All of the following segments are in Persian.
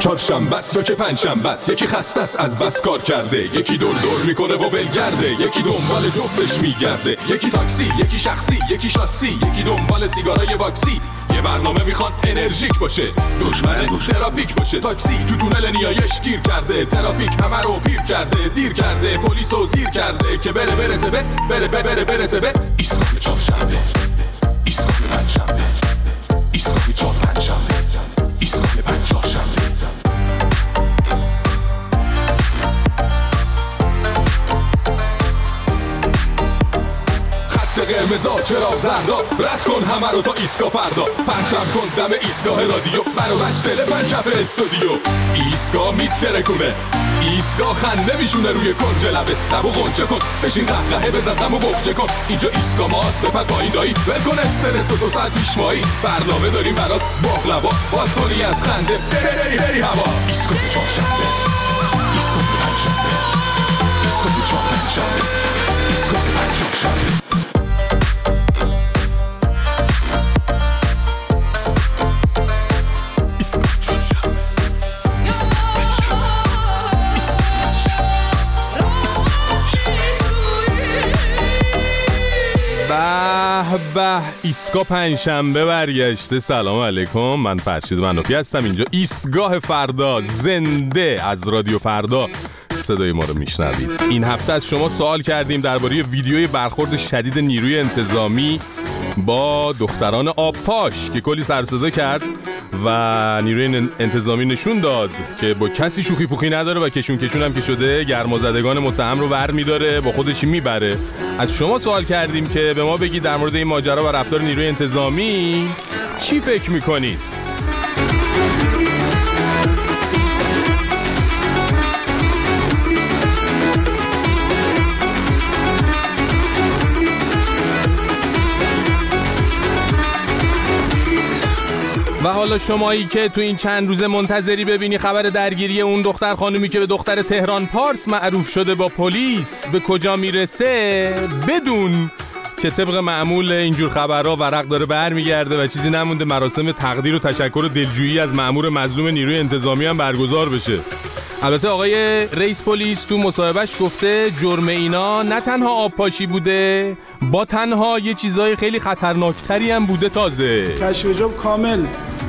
چهارشنبه است یا که پنجشنبه است، یکی خسته است از بس کار کرده، یکی دور دور میکنه و ولگرده، یکی دنبال جفتش میگرده، یکی تاکسی، یکی شخصی، یکی شاسی، یکی دنبال سیگارای باکسی. یه برنامه میخوان انرژیک باشه، دشمن ترافیک باشه. تاکسی تو تونل نیایش گیر کرده، ترافیک همه رو پیر کرده، دیر کرده، پلیسو زیر کرده که برسه به ایستگاه چهارشنبه، ایستگاه پنجشنبه، ایستگاه چهارشنبه، ایستگاه پنجشنبه. قرمزا چرا زردا، رد کن همه رو تا ایستگاه فردا، پرچم کن دم ایستگاه رادیو، برو بچ دل پنجف استودیو. ایستگاه میترکونه، ایستگاه خنده میشونه روی کنج لبه، لبو غنچه کن، بشین قهقهه بزن غمو بخچه کن. اینجا ایستگاه ماست، بپر پایین دایی، ول کن استرس و 2 ساعت پیش مایی. برنامه داریم برات باقلوا، باز کنی از خنده بری هوا. ایستگاه چهارشنبه، ایستگاه پنجشنبه، ایستگاه چهارشنبه، ایستگاه پنجشنبه. به ایستگاه پنجشنبه برگشته. سلام علیکم، من فرشید منافی هستم. اینجا ایستگاه فردا، زنده از رادیو فردا صدای ما رو میشنوید. این هفته از شما سوال کردیم درباره ویدیوی برخورد شدید نیروی انتظامی با دختران آبپاش که کلی سر صدا کرد و نیروی انتظامی نشون داد که با کسی شوخی پوخی نداره و کشون هم که شده گرمازدگان متهم رو ور میداره، با خودش میبره. از شما سوال کردیم که به ما بگید در مورد این ماجرا و رفتار نیروی انتظامی چی فکر میکنید؟ و حالا شمایی که تو این چند روز منتظری ببینی خبر درگیری اون دختر خانومی که به دختر تهران پارس معروف شده با پلیس به کجا میرسه، بدون که طبق معمول اینجور خبرها ورق داره برمیگرده و چیزی نمونده مراسم تقدیر و تشکر و دلجویی از مأمور مظلوم نیروی انتظامی هم برگزار بشه. البته آقای رئیس پلیس تو مصاحبهش گفته جرم اینا نه تنها آبپاشی بوده، با تنها یه چیزای خیلی خطرناکتری هم بوده. تازه کشف حجاب کامل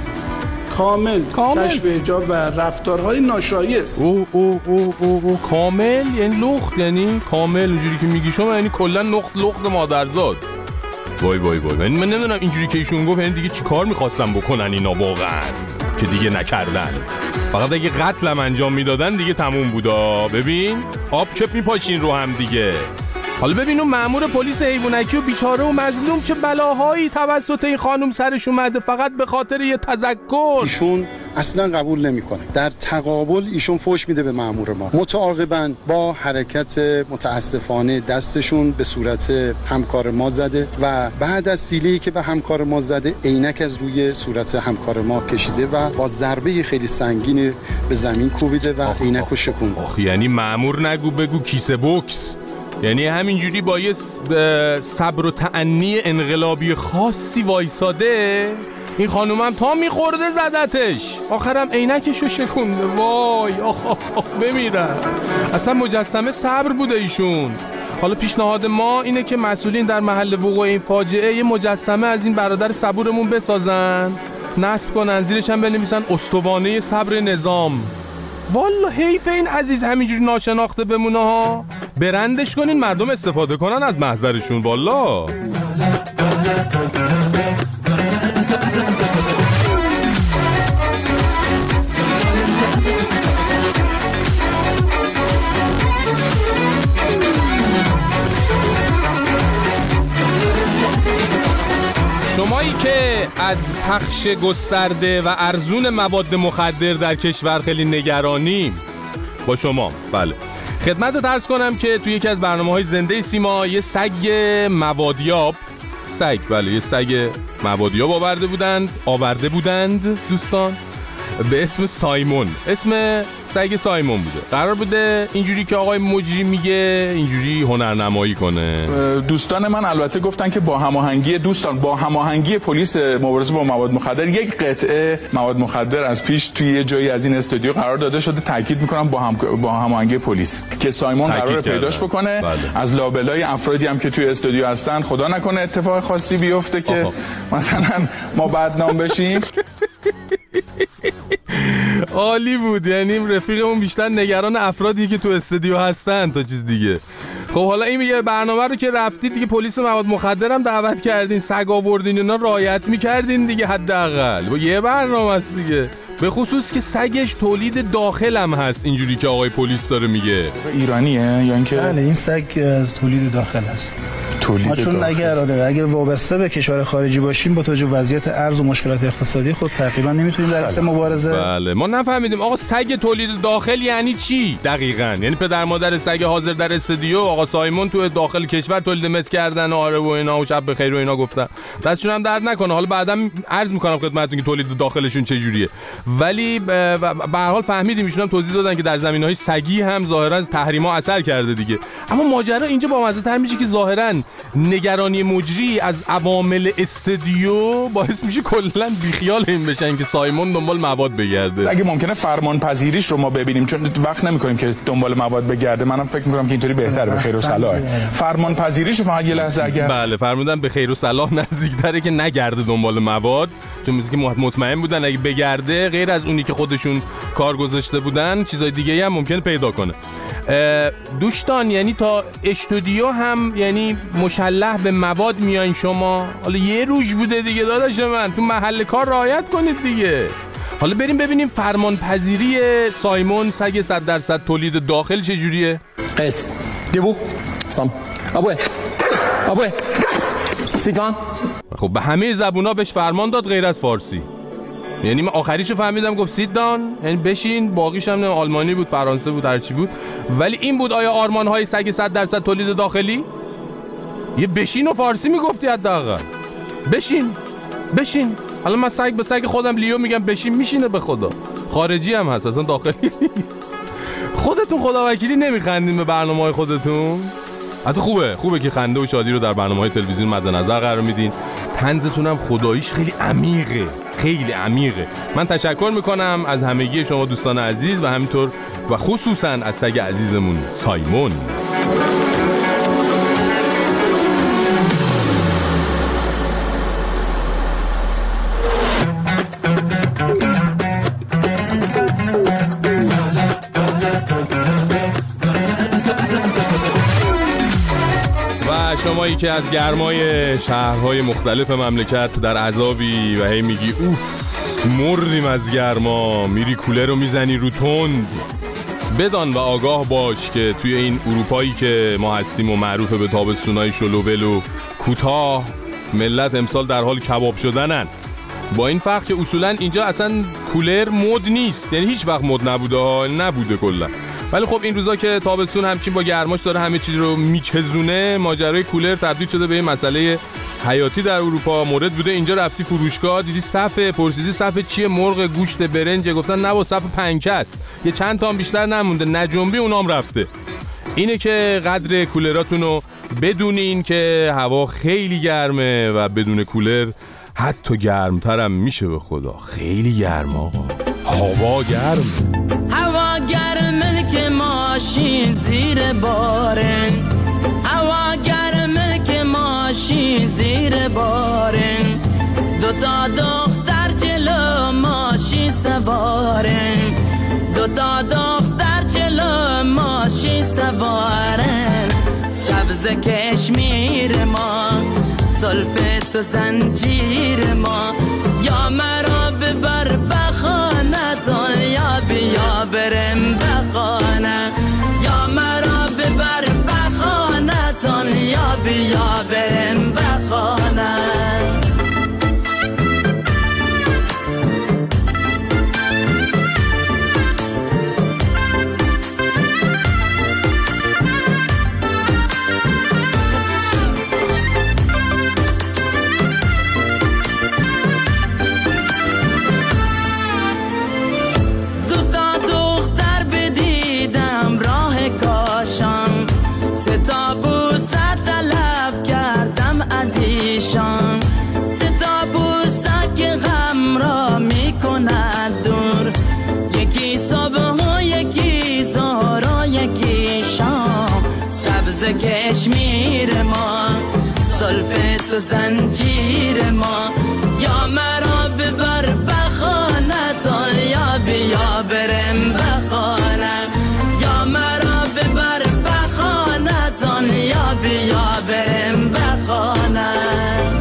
کشف حجاب و رفتارهای ناشایست. او کامل یعنی لخت، یعنی کامل اونجوری که میگی شما، یعنی کلا لخت مادرزاد. وای من نمیدونم اینجوری که ایشون گفت یعنی دیگه چیکار میخواستن بکنن اینا واقعا که دیگه نکردن. فقط اگه قتلم انجام میدادن دیگه تموم بودا. ببین آب چپ میپاشین رو هم دیگه. حالا ببین اون مأمور پلیس حیوانکی و بیچاره و مظلوم چه بلاهایی توسط این خانم سرش اومده فقط به خاطر یه تذکر. ایشون اصلا قبول نمیکنه، در تقابل ایشون فحش میده به مأمور ما. متعاقباً با حرکت متاسفانه دستشون به صورت همکار ما زده و بعد از سیلی که به همکار ما زده عینک از روی صورت همکار ما کشیده و با ضربه خیلی سنگین به زمین کوبیده و عینکو شکونده. یعنی مأمور نگو بگو کیسه بوکس، یعنی همینجوری با یه صبر و تأنی انقلابی خاصی وایساده. این خانوم هم تا میخورده زدتش، آخرم عینکشو شکونده. وای آخ بمیرن. اصلا مجسمه صبر بوده ایشون. حالا پیشنهاد ما اینه که مسئولین در محل وقوع این فاجعه یه مجسمه از این برادر صبورمون بسازن، نصب کنن، زیرش هم بنویسن استوانه صبر نظام. والا حیف این عزیز همینجوری ناشناخته بمونه ها. برندش کنین مردم استفاده کنن از محضرشون. والا شمایی که از پخش گسترده و ارزون مواد مخدر در کشور خیلی نگرانی با شما، بله، خدمت عرض کنم که توی یکی از برنامه‌های زنده سیما یه سگ موادیاب آورده بودند دوستان به اسم سایمون. اسم سگ سایمون بوده. قرار بوده اینجوری که آقای مجری میگه اینجوری هنرنمایی کنه. دوستان من البته گفتن که با هماهنگی پلیس مبارزه با مواد مخدر یک قطعه مواد مخدر از پیش توی یه جایی از این استودیو قرار داده شده. تاکید میکنم با هماهنگی پلیس که سایمون قراره پیداش بکنه. بله. از لابلای افرادی هم که توی استودیو هستن خدا نکنه اتفاق خاصی بیفته که مثلا ما بدنام بشیم. عالی بود. یعنی رفیقمون بیشتر نگران افرادی که تو استودیو هستن تا چیز دیگه. خب حالا این میگه برنامه رو که رفتید دیگه پلیس مواد مخدر هم دعوت کردین، سگ آوردین، اینا رعایت میکردین دیگه حداقل. با یه برنامه است دیگه. به خصوص که سگش تولید داخل هم هست اینجوری که آقای پلیس داره میگه. ایرانیه یا اینکه بله این سگ از تولید داخل هست. چون اگر وابسته به کشور خارجی باشیم با توجه وضعیت ارز و مشکلات اقتصادی خود تقریبا نمیتونیم در اصل مبارزه. بله ما نفهمیدیم آقا سگ تولید داخل یعنی چی دقیقاً؟ یعنی پدر مادر سگ حاضر در استودیو آقا سایمون تو داخل کشور تولید مثل کردن و آره و اینا و شب بخیر و اینا گفتن. دستشون هم درد نکنه. حالا بعداً عرض میکنم خدمتتون که تولید داخلشون چه جوریه. ولی به هر حال فهمیدیم ایشون هم توضیح دادن که در زمینه‌های سگی هم ظاهراً تحریم‌ها اثر کرده دیگه. اما ماجرا اینجا با مزه‌تر میشه که ظاهراً نگرانی مجری از عوامل استودیو باعث میشه کلا بیخیال این بشن که سایمون دنبال مواد بگرده. اگه ممکنه فرمان پذیریش رو ما ببینیم چون وقت نمی‌کنیم که دنبال مواد بگرده. منم فکر می‌کنم که اینطوری بهتره. به خیر و صلاح. فرمان پذیریش رو فقط یه لحظه اگر بله فرمودن به خیر و صلاح نزدیک‌تره که نگرده دنبال مواد، چون مثل که مطمئن بودن اگه بگرده غیر از اونی که خودشون کار گذاشته بودن چیزای دیگه‌ای هم ممکنه پیدا کنه. دوستان یعنی تا استودیو هم یعنی مشلح به مواد میایین شما. حالا یه روز بوده دیگه داداش من، تو محل کار رعایت کنید دیگه. حالا بریم ببینیم فرمان پذیری سایمون سگ 100% تولید داخل چجوریه. قیس دیبو سام ابوه سیتان. خب به همه زبونا بهش فرمان داد غیر از فارسی. یعنی من آخریشو فهمیدم گفت سیت دان، یعنی بشین. باقیش هم آلمانی بود، فرانسه بود، هر چی بود. ولی این بود آیا آرمان‌های سگ 100% تولید داخلی؟ یه بشین و فارسی میگفتی حداقل. بشین. حالا من سگ به سگ خودم لیو میگم بشین، میشینه به خدا. خارجی هم هست اصلا داخلی نیست. خودتون خداوکیلی نمیخندین به برنامه‌های خودتون؟ حتی خوبه که خنده و شادی رو در برنامه‌های تلویزیون مد نظر قرار میدین. طنزتون هم خداییش خیلی عمیقه. من تشکر میکنم از همگی شما دوستان عزیز و همینطور و خصوصا از سگ عزیزمون سایمون. شمایی که از گرمای شهرهای مختلف مملکت در عذابی و هی میگی اوف مردیم از گرما، میری کولر رو میزنی رو تند، بدان و آگاه باش که توی این اروپایی که ما هستیم و معروف به تابستونای شلوول و کوتاه، ملت امسال در حال کباب شدنن. با این فرق که اصولا اینجا اصلا کولر مد نیست، یعنی هیچ وقت مد نبوده کلا. ولی خب این روزا که تابستون همچین با گرماش داره همه چیز رو میچزونه، ماجرای کولر تبدیل شده به مسئله حیاتی در اروپا. مورد بوده اینجا رفتی فروشگاه دیدی پرسیدی صف چیه، مرغ، گوشت، برنج، گفتن نه با صف پنکه است، یه چند تا هم بیشتر نمونده، نجنبی اونام رفته. اینه که قدر کولراتون رو بدونین که هوا خیلی گرمه و بدون کولر حتی گرمترم میشه. به خدا خیلی گرم آقا، هوا گرمه که ماشین زیر بارن، هوا گرمه که ماشین زیر بارن، دوتا دختر جلو ماشین سوارن، دوتا دختر جلو ماشین سوارن، سبز کشمیر ما، زلف و زنجیر ما، یا مرا ببر بخانه تا یا بیا برم بخانه، یا مرا ببر بخانه تا یا بیا برم بخانه. و زنجیر ما. یا مرا ببر بخانتان، یا بیا برم بخانم. یا مرا ببر بخانتان، یا بیا برم بخانم.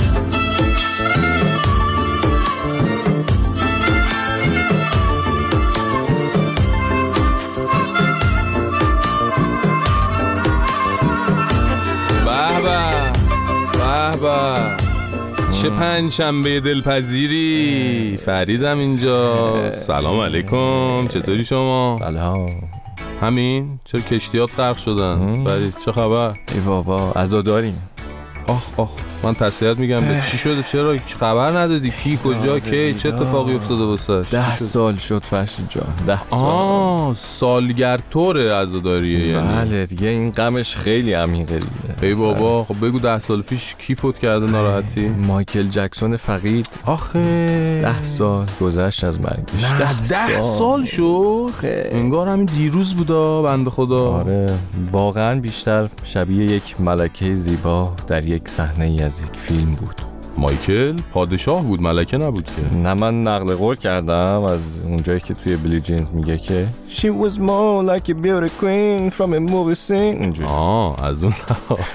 چه پنجشنبه دلپذیری. فریدم اینجا. سلام علیکم، چطوری شما؟ سلام. همین؟ چرا کشتیات غرق شدن؟ فرید چه خبر؟ ای بابا عزاداریم. آخ من تسلیت میگم. به چی شده؟ چرا خبر ندادی؟ کی کجا کی چه اتفاقی افتاده واسش؟ 10 سال شد فرشید جان. 10 سال. سالگرد طوره عزاداریه یعنی. بله دیگه این غمش خیلی عمیقه دیگه. ای بابا خب بگو 10 سال پیش کی فوت کرده ناراحتی؟ مایکل جکسون فقید. آخه 10 سال گذشت از مرگش. 10 سال شد. انگار همین دیروز بودا بنده خدا. آره واقعا بیشتر شبیه یک ملکه زیبا در یک صحنه ای از یک فیلم بود. مایکل پادشاه بود، ملکه نبود که. نه من نقل قول کردم از اونجایی که توی بلی جینز میگه که She was more like a beauty queen from a movie scene. از اون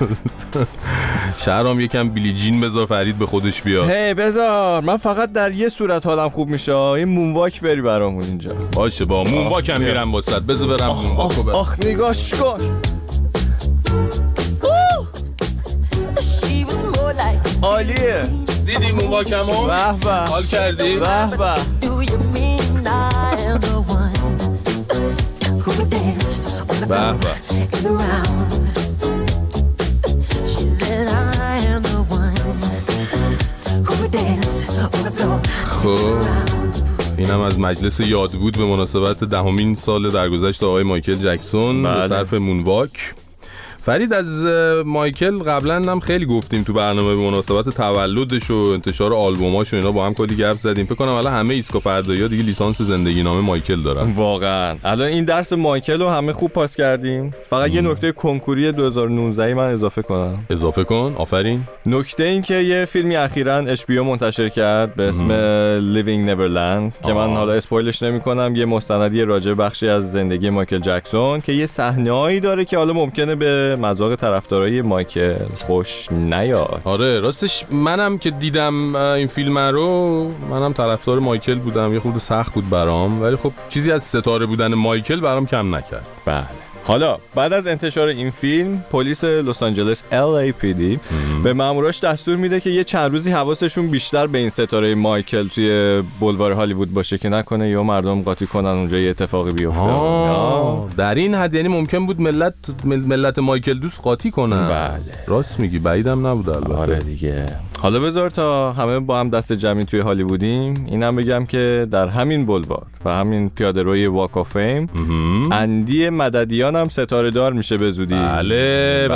شهرام یکم بلی جین بذار فرید به خودش بیاد. هی بذار من فقط در یه صورت حالم خوب میشه. این مونواک بری برامون اینجا. باشه با مونواک هم میرم واسط. بذار برم مونواکو برم. آخ نگاش کن. عالیه. دیدی مونواکمو؟ به به. حال کردی؟ به به. به به. خب اینم از مجلس یاد بود به مناسبت 10مین سال درگذشت آقای مایکل جکسون به صرف مونواک. فرید از مایکل قبلا هم خیلی گفتیم تو برنامه به مناسبت تولدش و انتشار آلبوماش و اینا با هم کلی گپ زدیم. فکر کنم الان همه ایسکو فردایی‌ها دیگه لیسانس زندگی نامه مایکل دارن. واقعا الان این درس مایکل رو همه خوب پاس کردیم. فقط یه نکته کنکوری 2019 من اضافه کن. آفرین. نکته این که یه فیلمی اخیراً HBO منتشر کرد به اسم Living Neverland که من حالا اسپویلش نمی‌کنم. یه مستندی راجع به بخشی از زندگی مایکل جکسون که یه صحنه‌ای داره که حالا ممکنه به مذاق طرفدارای مایکل خوش نیاد. آره راستش منم که دیدم این فیلم رو، منم طرفدار مایکل بودم. یه خورده سخت بود برام ولی خب چیزی از ستاره بودن مایکل برام کم نکرد. بله. حالا بعد از انتشار این فیلم پلیس لس آنجلس LAPD به ماموراش دستور میده که یه چند روزی حواسشون بیشتر به این ستاره مایکل توی بولوار هالیوود باشه که نکنه یا مردم قاطی کنن اونجا یه اتفاقی بیفته. در این حد یعنی ممکن بود ملت مایکل دوست قاطی کنن. بله راست میگی، بعیدم نبود البته. آره دیگه. حالا بذار تا همه با هم دست جمعی توی هالیوودیم اینم بگم که در همین بولوار و همین پیاده‌روی واک آف فیم اندی مددیان هم ستاره دار میشه به زودی. بله.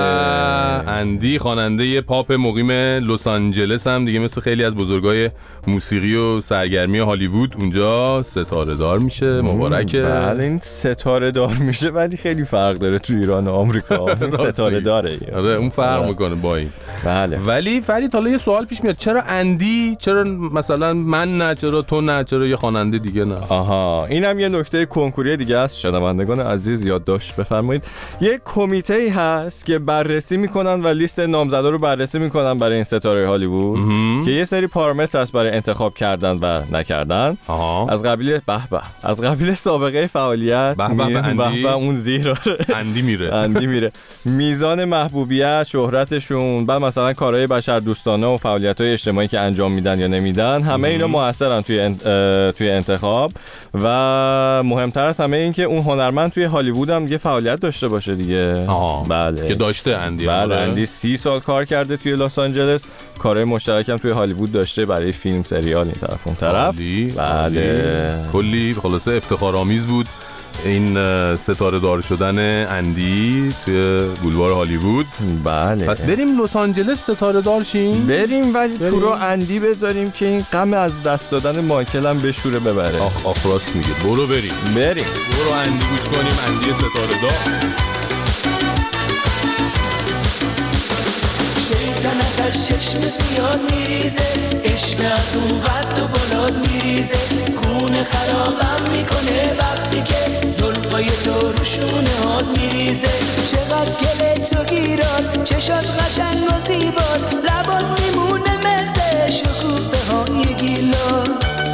اندی خواننده پاپ مقیم لس آنجلس هم دیگه مثل خیلی از بزرگای موسیقی و سرگرمی هالیوود اونجا ستاره دار میشه. مبارکه. بله این ستاره دار میشه ولی خیلی فرق داره تو ایران و آمریکا. ستاره داره. آره اون فرق میکنه با این. بله. ولی فرید حالا یه سوال پیش میاد، چرا اندی؟ چرا مثلا من نه؟ چرا تو نه؟ چرا یه خواننده دیگه نه؟ آها اینم یه نکته کنکوری دیگه است. شنوندگان عزیز یادداشت بفرمایید. یه کمیته‌ای هست که بررسی میکنن و لیست نامزدا رو بررسی میکنن برای این ستاره هالیوود که یه سری پارامتر هست برای انتخاب کردن و نکردن. از قبیل سابقه فعالیت اون زیر اندی میره میزان محبوبیت، شهرتشون، بعد مثلا کارهای بشردوستانه و فعالیت‌های اجتماعی که انجام میدن یا نمیدن، همه اینا موثرن توی انتخاب. و مهمتر از همه این که اون هنرمند توی هالیوود هم یه فعالیت داشته باشه دیگه. بله که داشته اندی. بله اندی 30 سال کار کرده توی لس آنجلس. کارهای مشترک هم توی هالیوود داشته برای فیلم، سریال، این طرف اون طرف. بله کلی خلاصه افتخارآمیز بود این ستاره دار شدن اندی توی بولوار هالیوود. بله پس بریم لس آنجلس ستاره دار شیم. بریم ولی تو رو اندی بذاریم که این غم از دست دادن مایکل هم بشوره ببره. آخ راست میگه. برو برو اندی گوش کنیم. اندی ستاره دار. از چشم سیاد میریزه، عشق از اون قد و بالاد میریزه، خونه خرابم میکنه وقتی که زلفای تو رو شونه هات میریزه. چقدر گله تو گیراز، چشات قشنگ و زیباز، لبات میمونه مثل شکوفه های گیلاس.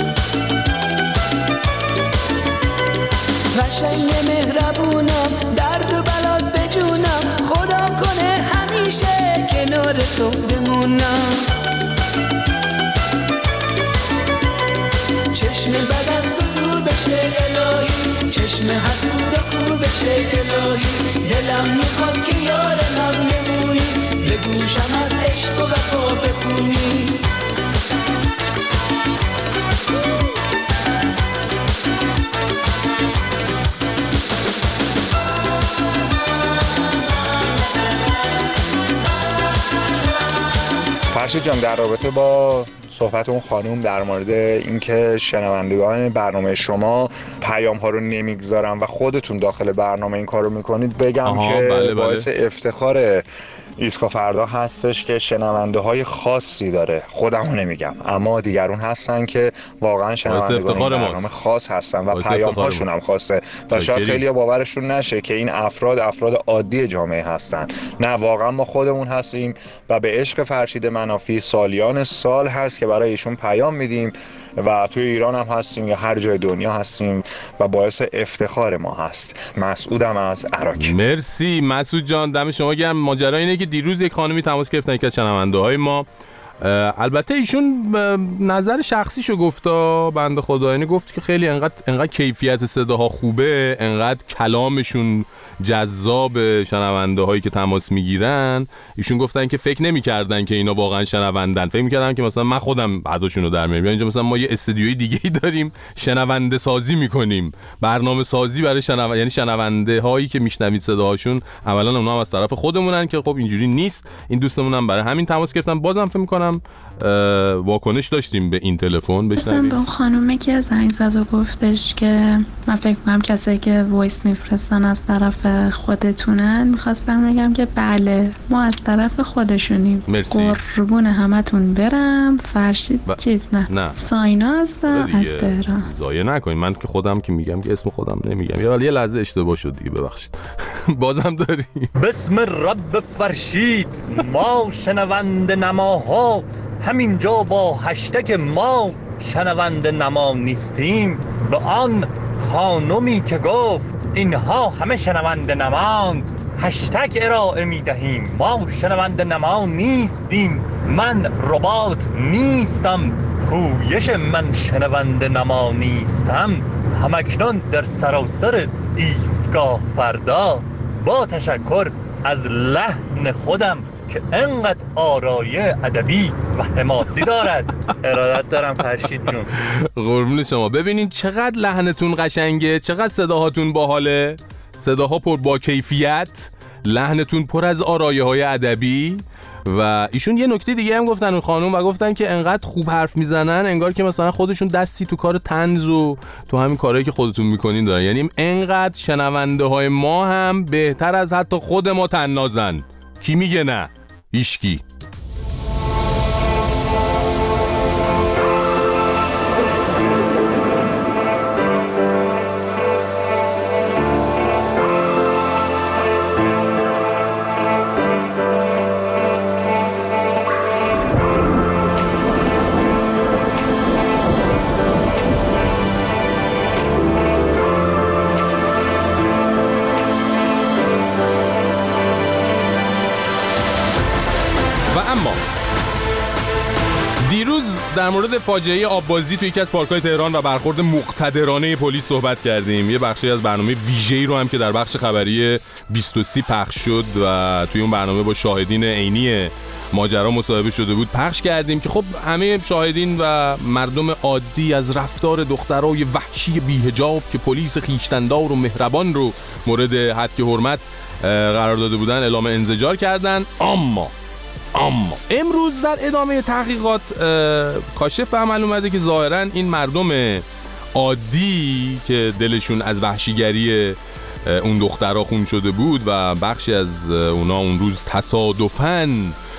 قشنگ مهربونم، درد و بلات بجونم، خدا کنه همیشه کنار تو بمونم. چشم بد از تو دور بشه الهی، چشم حسود کور بشه الهی، دلم میخواد که یار هم نمونی، به گوشم از عشق و وفا بخونی. فرشید جان، در رابطه با صحبت اون خانوم در مورد اینکه شنوندگان برنامه شما پیام ها رو نمیگذارن و خودتون داخل برنامه این کار رو میکنید، بگم که بله. باعث افتخار ایسکا فردا هستش که شنونده های خاصی داره. خودمو نمیگم، اما دیگرون هستن که واقعا شنوندگان این برنامه خاص هستن و پیام هاشون هم خاصه و شاید خیلی باورشون نشه که این افراد عادی جامعه هستن. نه، واقعا ما خودمون هستیم و به عشق فرشید منافی سالیان سال هست که برای ایشون پیام میدیم و توی ایران هم هستیم یا هر جای دنیا هستیم و باعث افتخار ما هست. مسعودم از عراق. مرسی مسعود جان، دم شما گرم. ماجرا اینه که دیروز یک خانمی تماس گرفتن که از شنونده‌های ما، البته ایشون نظر شخصیشو گفتا بنده خدا، یعنی گفت که خیلی انقدر کیفیت صداها خوبه، انقدر کلامشون جذاب شنونده هایی که تماس میگیرن. ایشون گفتن که فکر نمی‌کردن که اینا واقعا شنوندن، فکر می‌کردن که مثلا من خودم بعدشون رو در میارم. اینجا مثلا ما یه استودیوی دیگه‌ای داریم شنونده سازی می‌کنیم، برنامه سازی برای یعنی شنونده هایی که میشنوید صداهاشون اولا اونها هم از طرف خودمونن که خب اینجوری نیست. این دوستمون هم برای همین تماس گرفتن. بازم فکر می‌کنم واکنش داشتیم به این تلفن. بشنویم. به اون خانومه که زنگ زد و گفتش که من فکر می‌کنم کسایی که وایس میفرستن از طرف خودتونن، میخواستم بگم که بله، ما از طرف خودشونیم. مرسی. قربون همتون برم. فرشید چیز نه ساینا هستم از تهران. ضایع نکنید، من که خودم که میگم که اسم خودم نمیگم، ولی یه لحظه اشتباه شد دیگه، ببخشید. بازم داریم. بسم رب فرشید، ما شنونده نماها همینجا با هشتگ ما شنونده نما نیستیم، به آن خانومی که گفت اینها همه شنونده نماند هشتگ ارائه میدهیم. ما شنونده نما نیستیم، من ربات نیستم، پویش من شنونده نما نیستم. همکنون در سراسر ایستگاه فردا با تشکر از لحن خودم که انقدر آرایه ادبی و حماسی دارد ارادت دارم فرشید جون. قربون شما. ببینید چقدر لحنتون قشنگه، چقدر صداهاتون باحاله، صداها پر با کیفیت، لحنتون پر از آرایه های ادبی. و ایشون یه نکته دیگه هم گفتن اون خانم، و گفتن که انقدر خوب حرف میزنن انگار که مثلا خودشون دستی تو کار طنز و تو همین کارهایی که خودتون میکنین دارن. یعنی انقدر شنونده های ما هم بهتر از حتی خود ما طنازن. کی میگه نه؟ هیچکی. دیروز در مورد فاجعه آببازی توی یکی از پارک‌های تهران و برخورد مقتدرانه پلیس صحبت کردیم. یه بخشی از برنامه ویژه‌ای رو هم که در بخش خبری 23 پخش شد و توی اون برنامه با شاهدین عینی ماجرا مصاحبه شده بود پخش کردیم که خب همه شاهدین و مردم عادی از رفتار دخترای وحشی بی‌حجاب که پلیس خویشتن‌دار و مهربان رو مورد حد حرمت قرار داده بودن اعلام انزجار کردن. اما امروز در ادامه تحقیقات کاشف به عمل اومده که ظاهراً این مردم عادی که دلشون از وحشیگری اون دخترها خون شده بود و بخشی از اونا اون روز تصادفاً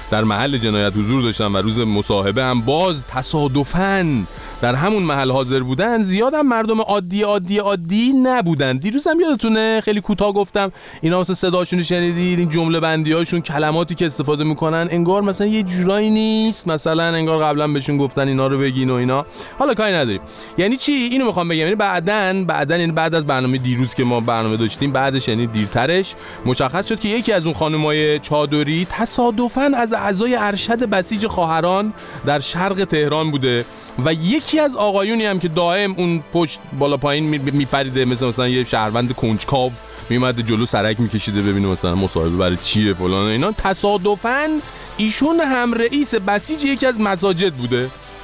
در محل جنایت حضور داشتن و روز مصاحبه هم باز تصادفاً در همون محل حاضر بودن، زیادم مردم عادی نبودن. دیروزم یادتونه خیلی کوتاه گفتم اینا مثلا صداشون شنیدید، این جمله بندی هاشون، کلماتی که استفاده میکنن انگار مثلا یه جورایی نیست، مثلا انگار قبلا بهشون گفتن اینا رو بگین و اینا. حالا کاری نداریم. یعنی چی؟ اینو میخوام بگم، یعنی بعد از برنامه دیروز که ما برنامه داشتیم، بعدش یعنی دیرترش مشخص شد که یکی از اون خانمای چادری تصادفاً از اعضای ارشد بسیج خواهران در شرق تهران بوده و یکی از آقایونی هم که دائم اون پشت بالا پایین میپریده، مثلا یه شهروند کنجکاو میومده جلو سرک میکشیده ببینه مثلا مصاحبه برای چیه فلان اینا، تصادفاً ایشون هم رئیس بسیج یکی از مساجد بوده.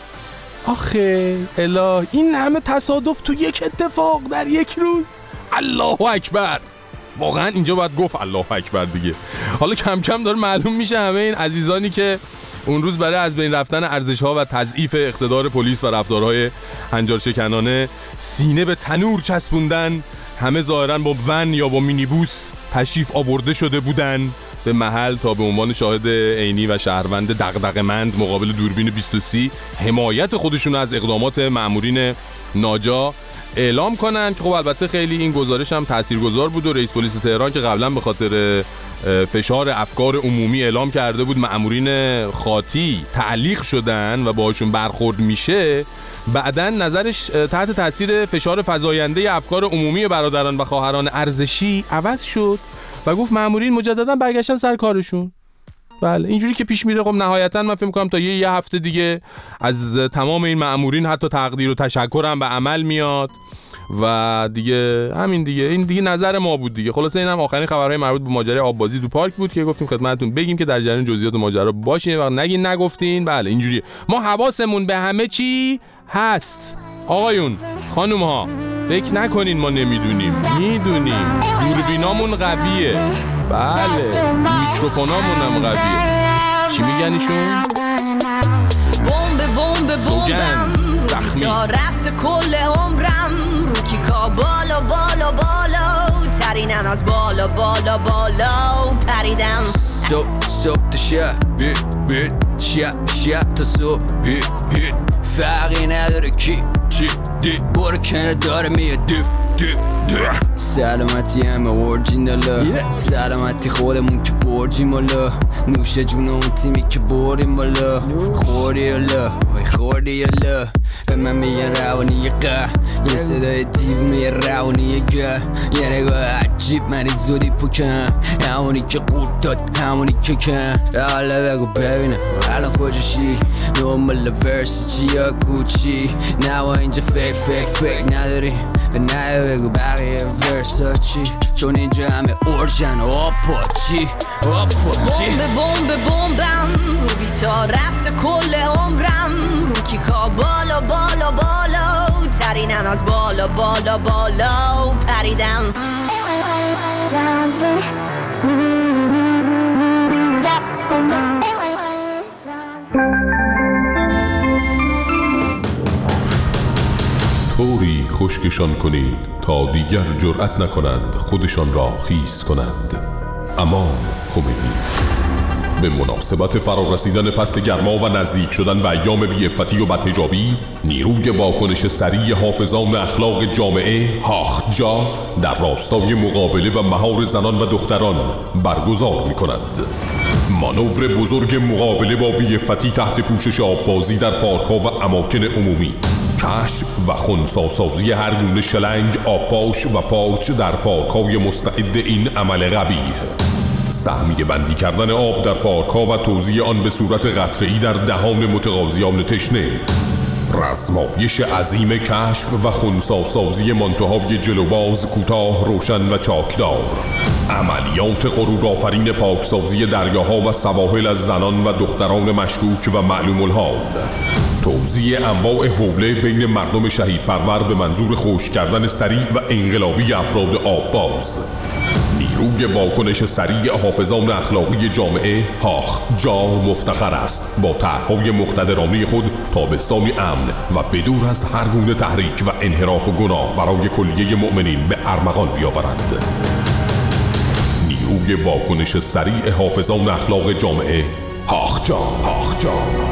آخه اله، این همه تصادف تو یک اتفاق در یک روز، الله اکبر. واقعا اینجا باید گفت الله اکبر دیگه. حالا کم کم داره معلوم میشه همه این عزیزانی که اون روز برای از بین رفتن ارزش‌ها و تضعیف اقتدار پلیس و رفتارهای هنجارشکنانه سینه به تنور چسبوندن، همه ظاهراً با ون یا با مینیبوس تشریف آورده شده بودن به محل تا به عنوان شاهد عینی و شهروند دغدغه‌مند مقابل دوربین 23 حمایت خودشون از اقدامات مأمورین ناجا اعلام کنن که خب البته خیلی این گزارش هم تاثیرگذار بود و رئیس پلیس تهران که قبلا به خاطر فشار افکار عمومی اعلام کرده بود مأمورین خاطی تعلیق شدن و باهاشون برخورد میشه، بعداً نظرش تحت تاثیر فشار فزاینده افکار عمومی برادران و خواهران ارزشی عوض شد و گفت مأمورین مجددا برگشتن سر کارشون. بله اینجوری که پیش میره خب نهایتاً من فکر می‌کنم تا یه هفته دیگه از تمام این مأمورین حتی تقدیر و تشکر هم به عمل میاد و دیگه همین دیگه. این دیگه نظر ما بود دیگه. خلاصه اینم آخرین خبرهای مربوط به ماجرای آببازی تو پارک بود که گفتیم خدمتتون بگیم که در جریان جزئیات ماجرا باشین و نگین نگفتین. بله اینجوریه، ما حواسمون به همه چی هست. آقایون خانوم‌ها فکر نکنین ما نمیدونیم، میدونیم. دوربینامون قویه، بله میکروفونامون هم قویه. چی میگن ایشون؟ سوگن زخمی تا رفت کل عمرم رو کیکا بالا بالا بالا ترینم از بالا بالا بالا پریدم صبح تا شب شب تا صبح فرقی نداره کی چی دی برو کنه داره میه دیف سلامتی همه اورجیناله سلامتی خودمون که برجیم بالا نوش جون اون تیمی که بریم بالا خوردی الا خوردی الا به من میگن روانی قه یه صدای دیوونه یه روانی گه یه نگاه عجیب منی زودی پکن همونی که قورت داد همونی که کن حالا بگو ببینم الان کجاشی نومال ورس چی یا کوچی نوا اینجا فکر نداری به نه بگو بقیه ورسا چی چون اینجا همه اورجن آپاچی بمبم رو بیتا رفت کل عمرم رو کیکا بالا بالا بالا ترینم از بالا بالا بالا پریدم طوری خشکشان کنید تا دیگر جرأت نکنند خودشان را خیس کنند. امان خمینی. به مناسبت فرارسیدن فصل گرما و نزدیک شدن به ایام بی‌عفتی و بدحجابی، نیروی واکنش سریع حافظان اخلاق جامعه هاخجا در راستای مقابله و مهار زنان و دختران برگزار می‌کند. مانور بزرگ مقابله با بی‌عفتی تحت پوشش آببازی در پارک‌ها و اماکن عمومی، کشف و خنثی‌سازی هر گونه شلنگ، آبپاش و پارچ در پارک‌های مستعد این عمل قبیح، سهمیه بندی کردن آب در پارک‌ها و توزیع آن به صورت قطره‌ای در دهان متقاضیان تشنه، رزمایش عظیم کشف و خنثی‌سازی مانتوهای جلوباز کوتاه، روشن و چاکدار، عملیات غرورآفرین پاکسازی دریاها و سواحل از زنان و دختران مشکوک و معلوم الحال، توزیع انواع حوله بین مردم شهید پرور به منظور خشک کردن سریع و انقلابی افراد آبباز. نیروی واکنش سریع حافظان اخلاقی جامعه هاخجا مفتخر است با طرح‌های مقتدرانه خود تابستانی امن و بدور از هر گونه تحریک و انحراف و گناه برای کلیه مؤمنین به ارمغان بیاورد. نیروی واکنش سریع حافظان اخلاق جامعه هاخجان.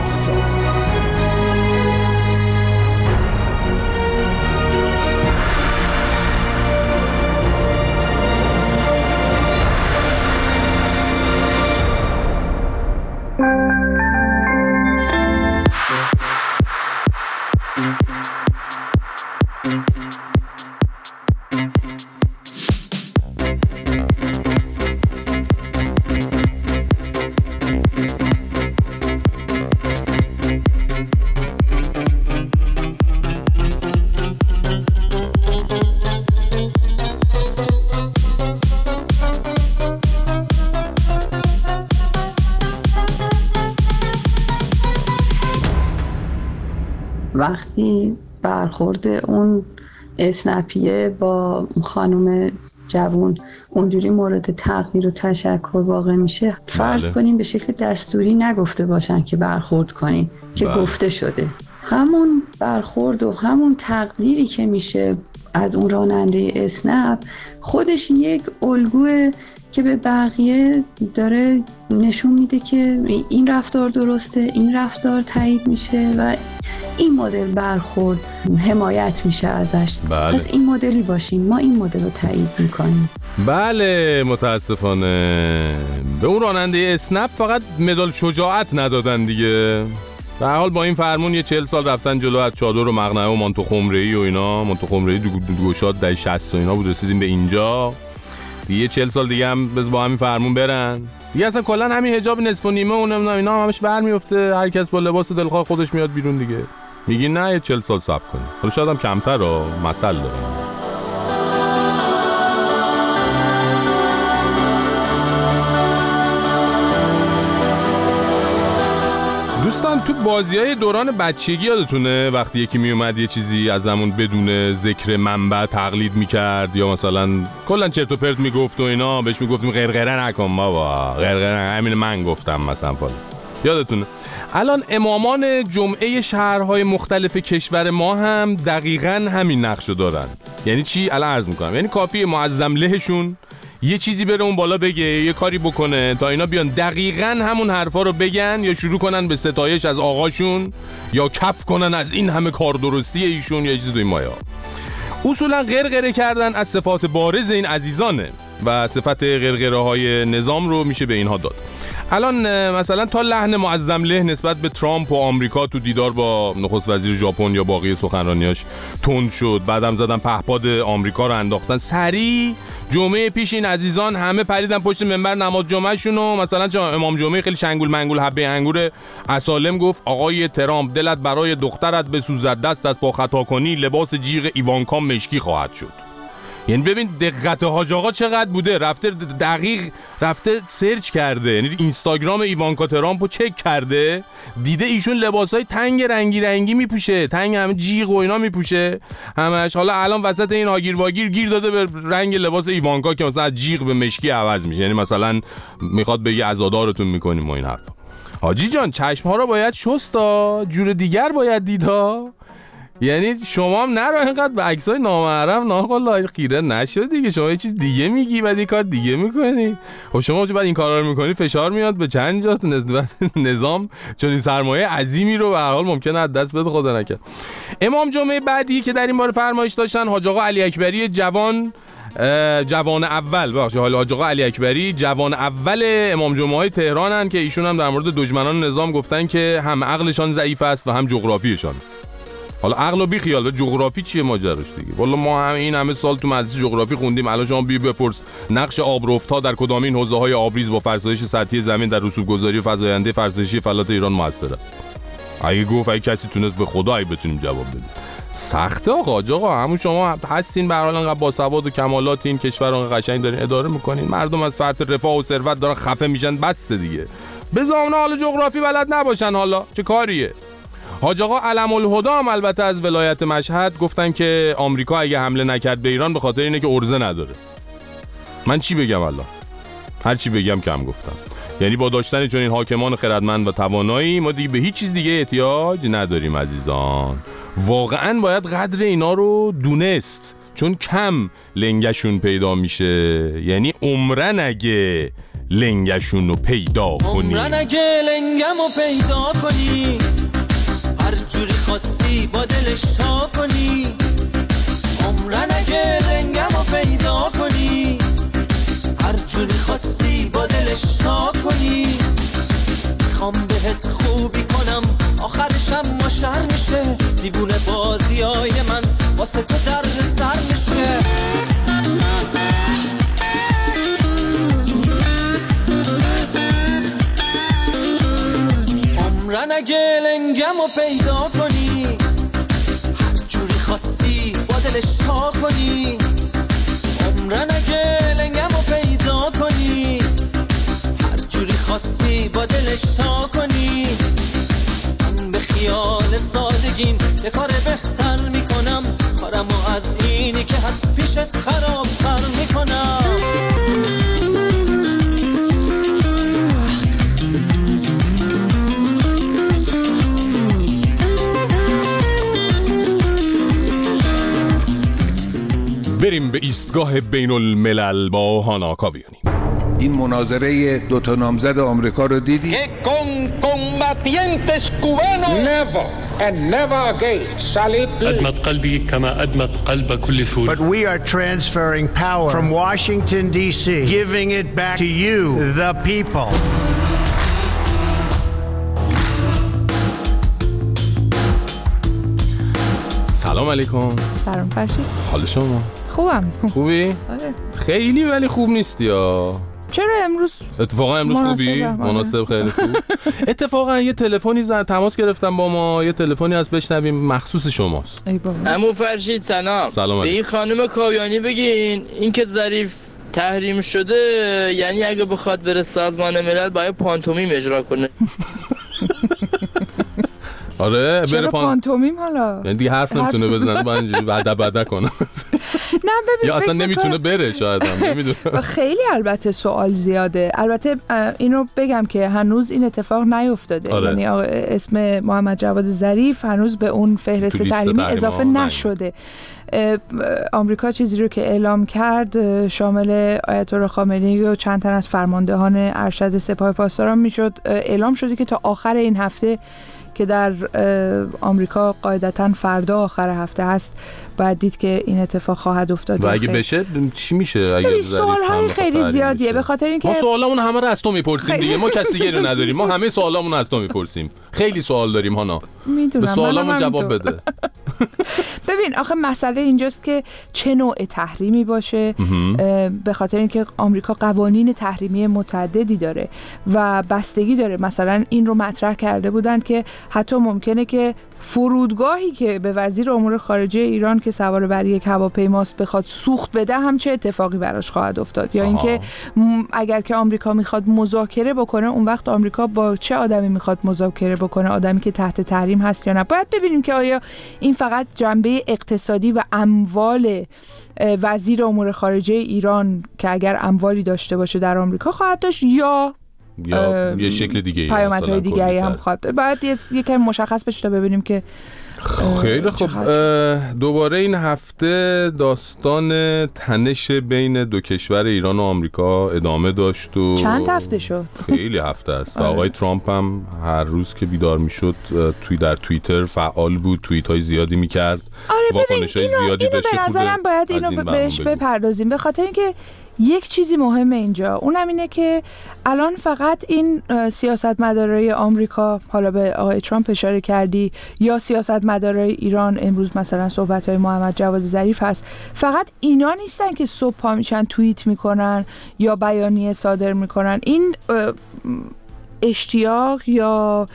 وقتی برخورد اون اسنپیه با خانم جوون اونجوری مورد تغییر و تشکر واقع میشه، فرض کنیم به شکل دستوری نگفته باشن که برخورد کنین که گفته شده. همون برخورد و همون تقدیری که میشه از اون راننده اسنپ خودش یک الگوه که به بقیه داره نشون میده که این رفتار درسته، این رفتار تایید میشه و این مدل برخورد حمایت میشه ازش. پس این مدلی باشین، ما این مدل رو تایید میکنیم. بله متاسفانه به اون راننده اسنپ فقط مدال شجاعت ندادن دیگه. به هر حال با این فرمون یه 40 سال رفتن جلو از چادر و مقنعه و مانتو خمره‌ای و اینا، مانتو خمره‌ای گوشات دهه 60 و اینا بود، رسیدیم به اینجا دیگه. 40 سال دیگه هم بز با همین فرمون برن دیگه. اصلا کلا همین حجاب نصف و نیمه و نمیدونم اینا همش ور میفته، هر کس با لباس دلخواه خودش میاد بیرون دیگه. میگین نه 40 سال صبر کنی، حالا شاید هم کمتر رو مسئله داره. دوستان تو بازی‌های دوران بچگی یادتونه وقتی یکی میومد یه چیزی از همون بدون ذکر منبع تقلید میکرد یا مثلا کلا چرت و پرت میگفت و اینا، بهش میگفتیم غرغره نکن بابا، غرغره همین من گفتم مثلا فلان. یادتونه؟ الان امامان جمعه شهرهای مختلف کشور ما هم دقیقاً همین نقشو دارن. یعنی چی؟ الان عرض میکنم. یعنی کافیه معظم لهشون یه چیزی بره اون بالا بگه، یه کاری بکنه تا اینا بیان دقیقاً همون حرفا رو بگن یا شروع کنن به ستایش از آقاشون یا کف کنن از این همه کار درستی ایشون یا چیزی تو این مایا. اصولا غرغره کردن از صفات بارز این عزیزانه و صفت غرغره های نظام رو میشه به اینها داد. الان مثلا تا لحن معظم له نسبت به ترامپ و آمریکا تو دیدار با نخست وزیر ژاپن یا باقی سخنرانیاش تند شد، بعدم زدن پهپاد آمریکا رو انداختن. سریع جمعه پیش این عزیزان همه پریدن پشت منبر نماز جمعهشون و مثلا امام جمعه خیلی شنگول منگول حبه انگور اسالم گفت آقای ترامپ دلت برای دخترت بسوزد، دست از پا خطا کنی لباس جیغ ایوانکا مشکی خواهد شد. یعنی ببین دقت حاج آقا چقدر بوده، رفته دقیق رفته سرچ کرده، یعنی اینستاگرام ایوانکا ترامپو چک کرده، دیده ایشون لباسای تنگ رنگی میپوشه، تنگ همه جیغ و اینا میپوشه همش. حالا الان وسط این هاگیر واگیر گیر داده به رنگ لباس ایوانکا که مثلا جیغ به مشکی عوض میشه، یعنی مثلا میخواد بگه عزادارتون میکنیم و این حرفا. حاجی جان چشم‌ها رو باید شستا، جور دیگر باید دیدا. یعنی شما هم نرو اینقدر به عکسای نامحرم ناخواه خیره نشد دیگه. شما یه چیز دیگه میگی بعد یه کار دیگه میکنی. خب شما بعد این کارا رو میکنی فشار میاد به چند جا نسبت نظام، چون این سرمایه عظیمی رو به هر حال ممکنه از دست بده خدا نکنه. امام جمعه بعدی که در این باره فرمایش داشتن حاج آقا علی اکبری جوان اول، بخش حالا حاج آقا علی اکبری جوان اول امام جمعه های تهرانن که ایشون هم در مورد دشمنان نظام گفتن که هم عقلشان ضعیف است و هم جغرافیشان. حالا عقل و بی خیال، جغرافی چیه ماجراش دیگه؟ والله ما این همه سال تو مدرسه جغرافی خوندیم، الان شما بپرس نقش آبرفت‌ها در کدام این حوزه‌های آبریز با فرسایش سطحی زمین در رسوب‌گذاری فزاینده فرسایشی فلات ایران موثر است. اگه کسی تونست به خدا بتونیم جواب بدیم. سخته آقا همون شما هستین به هر حال انقدر با سواد و کمالات این کشور رو قشنگ دارین اداره میکنین، مردم از فرط رفاه و ثروت دارن خفه میشن، بس دیگه. بزامنا حالا جغرافی بلد نباشن، حالا چه کاریه؟ حاج آقا علم الهدی هم البته از ولایت مشهد گفتن که آمریکا اگه حمله نکرد به ایران به خاطر اینه که ارزه نداره. من چی بگم الله؟ هر چی بگم کم گفتم. یعنی با داشتن چون این حاکمان خردمند و توانایی ما دیگه به هیچ چیز دیگه احتیاج نداریم عزیزان. واقعا باید قدر اینا رو دونست، چون کم لنگشون پیدا میشه. یعنی عمرن اگه لنگشونو پیدا کنی. عمرن اگه لنگمو پیدا کنی، هر جوری خواستی با دلش تا کنی. عمرن اگه لنگمو پیدا کنی، هر جوری خواستی با دلش تا کنی. میخوام بهت خوبی کنم آخرشم ما شهر میشه، دیوونه بازیای من واسه تو در سر میشه. عمرن اگه لنگمو پیدا کنی، هر جوری خواستی با دلش تا کنی. عمرن اگه لنگمو پیدا کنی، هر جوری خواستی با دلش تا کنی. من به خیال سادگیم یه کار بهتر میکنم، کارمو از اینی که هست پیشت خرابتر میکنم. بریم به ایستگاه بین الملل با هانا کاویانی. این مناظره دوتا نامزد آمریکا رو دیدی؟ Never and never again shall it be. أدمت قلبي كما أدمت قلب كل سوري. But we are transferring power from Washington D.C., giving it back to you, the people. سلام علیکم. سلام فرشید. حال شما؟ خوبم. خوبی؟ آره. خیلی ولی خوب نیستی یا؟ چرا امروز؟ اتفاقا امروز خوبی؟ مناسب خیلی خوب. اتفاقا یه تلفنی تماس گرفتم با ما، یه تلفنی از بشنویم مخصوص شماست. ای بابا. عمو فرشید سلام. سلام به این خانم کاویانی بگین این که ظریف تحریم شده، یعنی اگه بخواد بره سازمان ملل باید پانتومیم اجرا کنه. آره چرا پانتومیم حالا؟ یعنی دیگه حرف نمیتونه بزنه، با اینجوری بعد کنه. نه ببین یا اصلا نمیتونه بره، شاید هم نمیدونه. خیلی البته سوال زیاده. البته اینو بگم که هنوز این اتفاق نیفتاده. آره. یعنی اسم محمد جواد ظریف هنوز به اون فهرست تحریمی اضافه نشده. آمریکا چیزی رو که اعلام کرد شامل آیت الله خامنه‌ای و چند تن از فرماندهان ارشد سپاه پاسداران میشد. اعلام شده که تا آخر این هفته که در آمریکا قاعدتاً فردا آخر هفته هست، باید دید که این اتفاق خواهد افتاد. و اگه بشه چی میشه؟ اگه سوالهای خیلی زیادیه، به خاطر اینکه ما سوالامون همه رو از تو میپرسیم دیگه، ما کسی دیگه رو نداریم، ما همه سوالامون از تو میپرسیم. خیلی سوال داریم هانا، میدونم، به سوالامون جواب بده. ببین آخه مسئله اینجاست که چه نوع تحریمی باشه، به خاطر اینکه آمریکا قوانین تحریمی متعددی داره و بستگی داره. مثلا این رو مطرح کرده بودن که حتی ممکنه که فرودگاهی که به وزیر امور خارجه ایران که سوار بر یک هواپیماست بخواد سوخت بده هم چه اتفاقی براش خواهد افتاد. یا اینکه اگر که آمریکا میخواد مذاکره بکنه، اون وقت آمریکا با چه آدمی میخواد مذاکره بکنه؟ آدمی که تحت تحریم هست یا نه؟ باید ببینیم که آیا این فقط جنبه اقتصادی و اموال وزیر امور خارجه ایران که اگر اموالی داشته باشه در آمریکا خواهد داشت، یا یه شکل دیگه پیامدهای دیگری هم خواهد. باید یکم مشخص بشه تا ببینیم که خیلی خوب. دوباره این هفته داستان تنش بین دو کشور ایران و آمریکا ادامه داشت و چند هفته شد؟ خیلی هفته است. و آقای ترامپ هم هر روز که بیدار میشد در توییتر فعال بود، توییت های زیادی میکرد. آره ببین اینو به نظرم باید اینو بهش بپردازیم، به خاطر اینکه یک چیزی مهمه اینجا، اونم اینه که الان فقط این سیاستمدارای آمریکا، حالا به آقای ترامپ اشاره کردی، یا سیاستمدارای ایران، امروز مثلا صحبت‌های محمد جواد ظریف هست، فقط اینا نیستن که صبح پا میشن توییت میکنن یا بیانیه صادر میکنن. این اشتیاق یا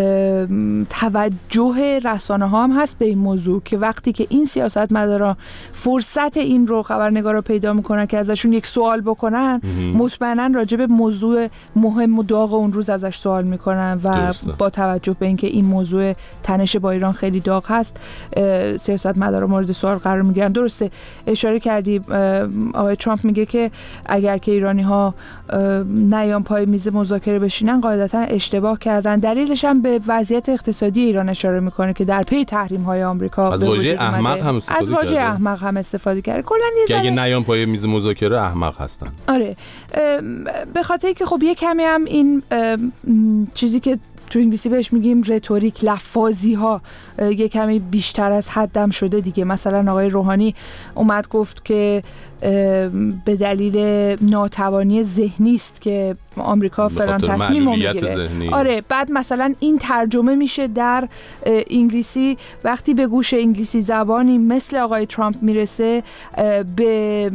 توجه رسانه ها هم هست به این موضوع که وقتی که این سیاستمداران فرصت این رو خبرنگارا پیدا میکنن که ازشون یک سوال بکنن، مطمئنا راجع به موضوع مهم و داغ اون روز ازش سوال میکنن و درسته. با توجه به اینکه این موضوع تنش با ایران خیلی داغ هست، سیاستمدارا مورد سوال قرار میگیرن. درسته اشاره کردی، آقای ترامپ میگه که اگر که ایرانی ها نیان پای میز مذاکره بشینن قاعدتا اشتباه کردن. دلیلش هم هم به وضعیت اقتصادی ایران اشاره میکنه که در پی تحریم‌های آمریکا از واژه احمق هم استفاده کرده. از واژه احمق هم استفاده کرده. کلاً که اگه نیام پای میز مذاکره احمق هستن. آره، به خاطر که خب یه کمی هم این چیزی که تو انگلیسی بهش میگیم رتوریک، لفاظی ها یه کمی بیشتر از حدم شده دیگه. مثلا آقای روحانی اومد گفت که به دلیل ناتوانی ذهنی است که آمریکا فلان تصمیم میگیره. آره، بعد مثلا این ترجمه میشه در انگلیسی وقتی به گوش انگلیسی زبانی مثل آقای ترامپ میرسه به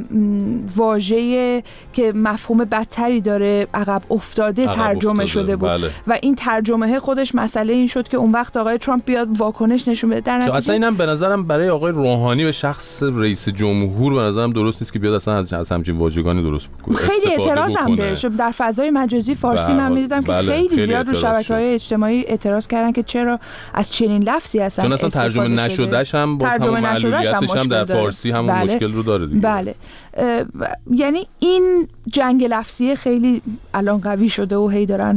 واژه‌ای که مفهوم بدتری داره عقب افتاده ترجمه شده بود. بله. و این ترجمه خودش مسئله این شد که اون وقت آقای ترامپ بیاد واکنش نشون بده. در نتیجه اصلا اینم به نظرم برای آقای روحانی به شخص رئیس جمهور به نظرم درست نیست که بیاد اصلا از همچین واژگانی درست بکنه. خیلی اعتراضم بهش در فضای مجازی فارسی من می‌دیدم که خیلی زیاد رو شبکه‌های اجتماعی اعتراض کردن که چرا از چنین لفظی هستن. چون اصلا ترجمه نشدهش هم با همون معلولیتش هم در فارسی هم مشکل رو داره دیگه. بله. یعنی این جنگ لفظی خیلی الان قوی شده و هی دارن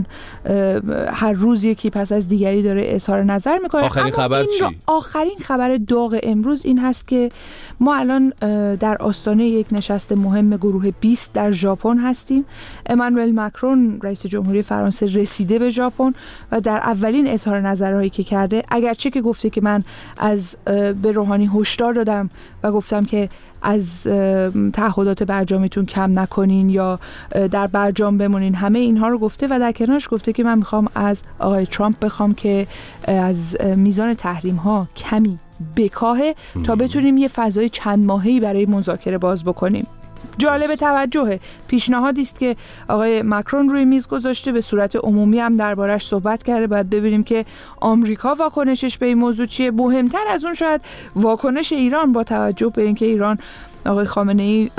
هر روز یکی پس از دیگری داره اظهار نظر میکنه. آخرین خبر چی؟ آخرین خبر داغ امروز این هست که ما الان در آستانه یک نشست مهم گروه 20 در ژاپن هستیم. امانوئل ماکرون رئیس جمهوری فرانسه رسیده به ژاپن و در اولین اظهار نظرهایی که کرده، اگرچه که گفته که من به روحانی هشدار دادم و گفتم که از تعهدات برجامیتون کم نکنین یا در برجام بمونین، همه اینها رو گفته و در کنارش گفته که من میخوام از آقای ترامپ بخوام که از میزان تحریم ها کمی بکاهه تا بتونیم یه فضای چند ماهه‌ای برای مذاکره باز بکنیم. جالب توجهه، پیشنهادی است که آقای ماکرون روی میز گذاشته، به صورت عمومی هم دربارش صحبت کرده. باید ببینیم که آمریکا واکنشش به این موضوع چیه. مهمتر از اون شاید واکنش ایران، با توجه به اینکه ایران آقای خامنه‌ای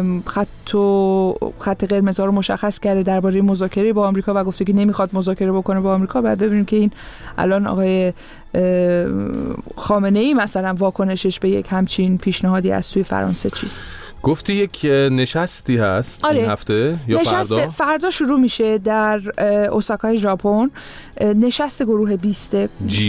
خط قرمزها رو مشخص کرده درباره مذاکره با آمریکا و گفته که نمیخواد مذاکره بکنه با آمریکا. بعد ببینیم که این الان آقای خامنه‌ای مثلا واکنشش به یک همچین پیشنهادی از سوی فرانسه چیست. گفتی یک نشستی هست این هفته یا فردا شروع میشه در اوساکای ژاپن، نشست گروه 20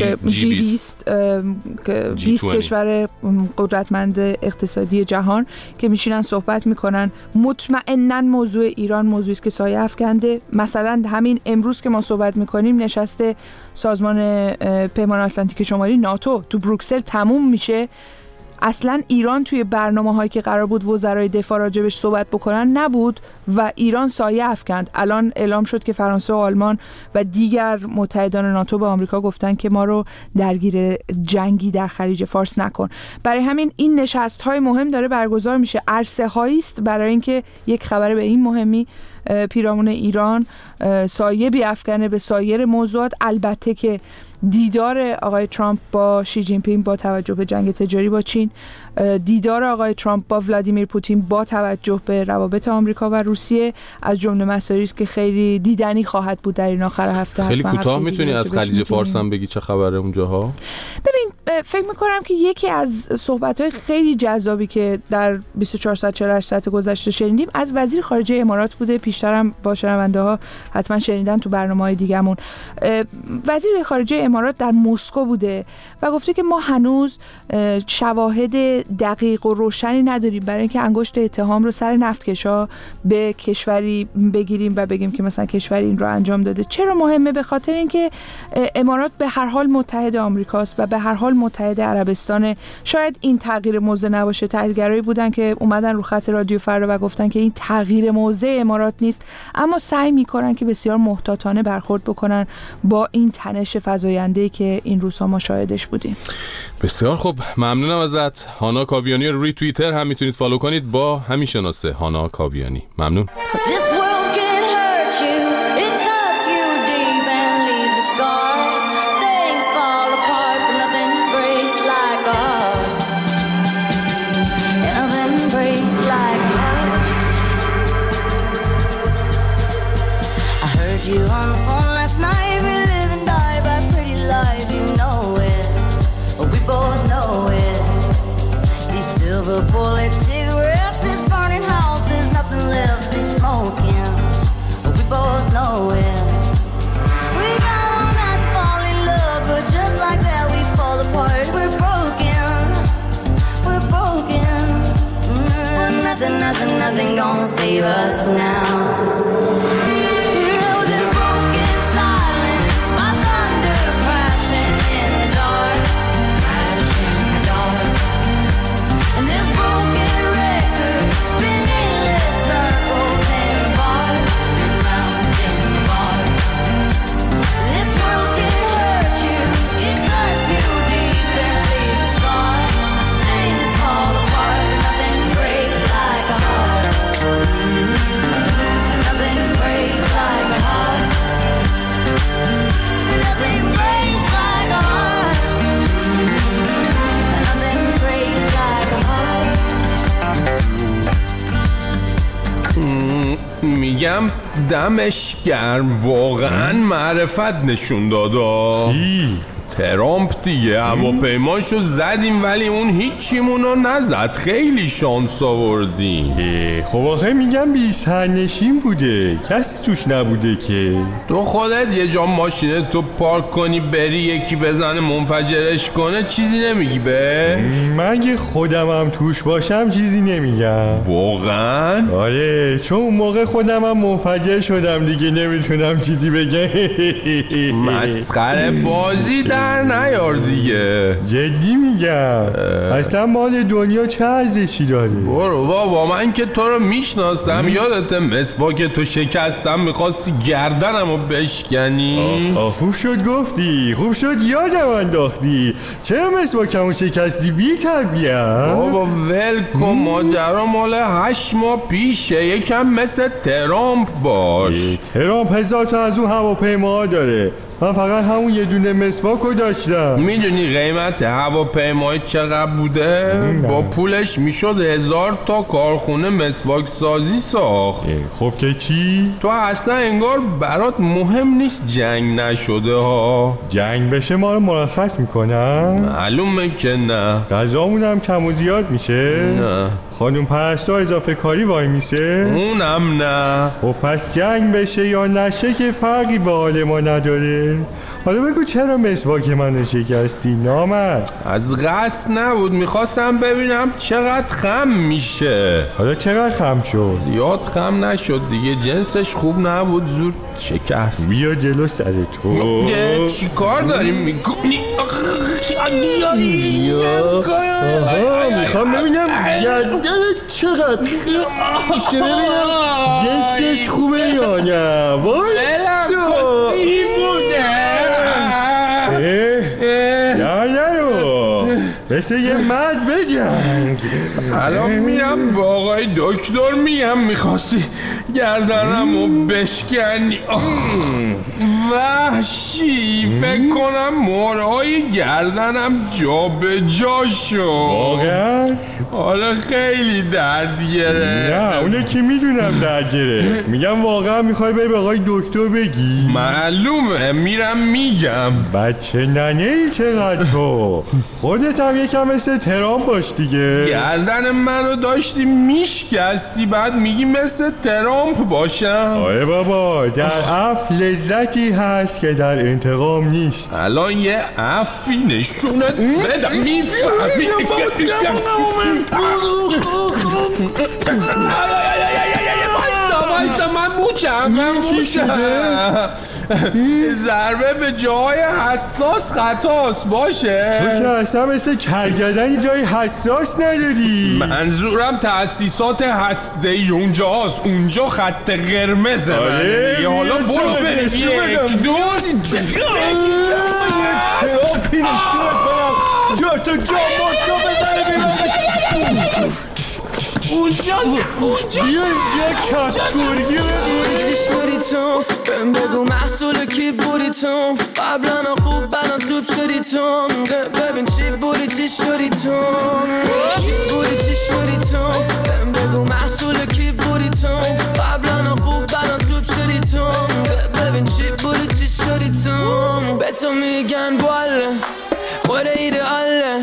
G20 که 20 کشور قدرتمند اقتصادی جهان که میشینن صحبت میکنن. مطمئناً موضوع ایران موضوعی است که سایه افکنده. مثلا همین امروز که ما صحبت میکنیم نشست سازمان پیمان آتلانتیک شمالی ناتو تو بروکسل تموم میشه. اصلا ایران توی برنامه‌هایی که قرار بود وزرای دفاع راجبش صحبت بکنن نبود و ایران سایه افکند. الان اعلام شد که فرانسه و آلمان و دیگر متحدان ناتو به آمریکا گفتن که ما رو درگیر جنگی در خلیج فارس نکن. برای همین این نشست‌های مهم داره برگزار میشه. عرصه‌هایی است برای اینکه یک خبر به این مهمی پیرامون ایران سایه بیافکنه به سایر موضوعات. البته که دیدار آقای ترامپ با شی جین پینگ با توجه به جنگ تجاری با چین، دیدار آقای ترامپ با ولادیمیر پوتین با توجه به روابط آمریکا و روسیه از جمله مسائلی است که خیلی دیدنی خواهد بود در این آخر هفته. خیلی کوتاه میتونی از خلیج فارس هم بگی چه خبره اونجاها؟ ببین، فکر میکنم که یکی از صحبت‌های خیلی جذابی که در 24 ساعت 48 ساعت گذشته شنیدیم از وزیر خارجه امارات بوده. پیشترم با شنونده‌ها حتما شنیدن تو برنامه‌های دیگه‌مون. وزیر خارجه امارات در مسکو بوده و گفته که ما هنوز شواهد دقیق و روشنی نداریم برای اینکه انگشت اتهام رو سر نفتکشا به کشوری بگیریم و بگیم که مثلا کشوری این رو انجام داده. چرا مهمه؟ به خاطر اینکه امارات به هر حال متحد آمریکاست و به هر حال متحد عربستان. شاید این تغییر موضع نباشه. تحلیلگرایی بودن که اومدن رو خط رادیو فردا و گفتن که این تغییر موضع امارات نیست، اما سعی میکنن که بسیار محتاطانه برخورد بکنن با این تنش فزاینده‌ای که این روزها ما شاهدش بودیم. بسیار خوب، ممنونم ازت. هانا کاویانی رو روی توییتر هم میتونید فالو کنید با همین شناسه هانا کاویانی. ممنون. Bullet cigarettes, this burning house, there's nothing left, it's smoking. nothing gonna save us now. میگم دمش گرم، واقعا معرفت نشون دادا. ترامپ دیگه هواپیماشو زدیم ولی اون هیچیمونو نزد، خیلی شانس آوردیم. خب آخه میگم بی سرنشین بوده، کسی توش نبوده که. تو خودت یه جا ماشینت تو پارک کنی بری یکی بزنه منفجرش کنه چیزی نمیگی بهش؟ من که خودمم توش باشم چیزی نمیگم. واقعا؟ آره، چون اون موقع خودمم منفجر شدم دیگه، نمیتونم چیزی بگم. مسخره بازی در نیار دیگه، جدی میگم. اصلا مال دنیا چه ارزشی داره؟ برو بابا، من که تو رو میشناسم. یادت مسواک تو شکستم میخواستی گردنمو بشکنی؟ خوب شد گفتی، خوب شد یادم انداختی. چرا مسواکمو شکستی بی تربیت؟ بابا ول کن، ماجرا مال 8 ماه پیشه. یکم مثل ترامپ باش. ترامپ 1000 تا از اون هواپیماها داره، من فقط همون یه دونه مسواکو داشتم. میدونی قیمت هواپیمای چقدر بوده؟ با پولش میشد 1000 تا کارخونه مسواک سازی ساخت. خب که چی؟ تو اصلا انگار برات مهم نیست جنگ نشده ها. جنگ بشه ما رو مرخص میکنم؟ معلومه که نه. غذامونم کم و زیاد میشه؟ نه. خانم پرستار اضافه کاری وای میشه؟ اونم نه. خب پس جنگ بشه یا نشه که فرقی به حال ما نداره. حالا بگو چرا مسواک منو شکستی نامرد؟ از قصد نبود، میخواستم ببینم چقدر خم میشه. حالا چقدر خم شد؟ زیاد خم نشد دیگه، جنسش خوب نبود، زود شکست. بیا جلو سر تو. چی کار داریم میکنی؟ میخوام ببینم گردن چقدر میشه، ببینم جنسش خوبه یا نه. وایسا نرو، مثل یه مرد بجنگ. الان میرم با آقای دکتر میگم میخواستی گردنمو بشکنی. وحشی، فکر کنم مورهای گردنم جا به جا شد. واقعا؟ حالا خیلی درد گرفت. نه اونه که میدونم درد گرفت، میگم واقعا میخوای بری به آقای دکتر بگی؟ معلومه، میرم میگم. بچه ننه ای چقدر تو، خودت هم یکم مثل ترامپ باش دیگه. گردن منو داشتی میشکستی بعد میگی مثل ترامپ باشم؟ آره بابا، در عفو لذتی هست که در انتقام نیست. الان یه عفی نشونت بدم میفهمی. وایسا من موچم. چی شده؟ ضربه به جای حساس خطاست باشه. تو که اصلا مثل کرگدنی جای حساس نداری. منظورم تأسیسات هسته‌ای اونجاست، اونجا خط قرمزه. آره حالا برو بریم یک دوست تراپی نشونت بدم جا تو جا مرد بزنه بیرون. اونجا بیا اینجا کفگرگی بگوری چی شدی تو؟ بهم بگو محصول کی بودی تو؟ قبلا خوب بنا توب شدی تو. ببین چی بودی چی شدی تو؟ چی بودی چی شدی تو؟ بهم بگو محصول کی بودی تو؟ قبلا خوب بنا توب شدی تو. ببین چی بودی چی شدی تو؟ به تو میگن باله خود ایدئاله.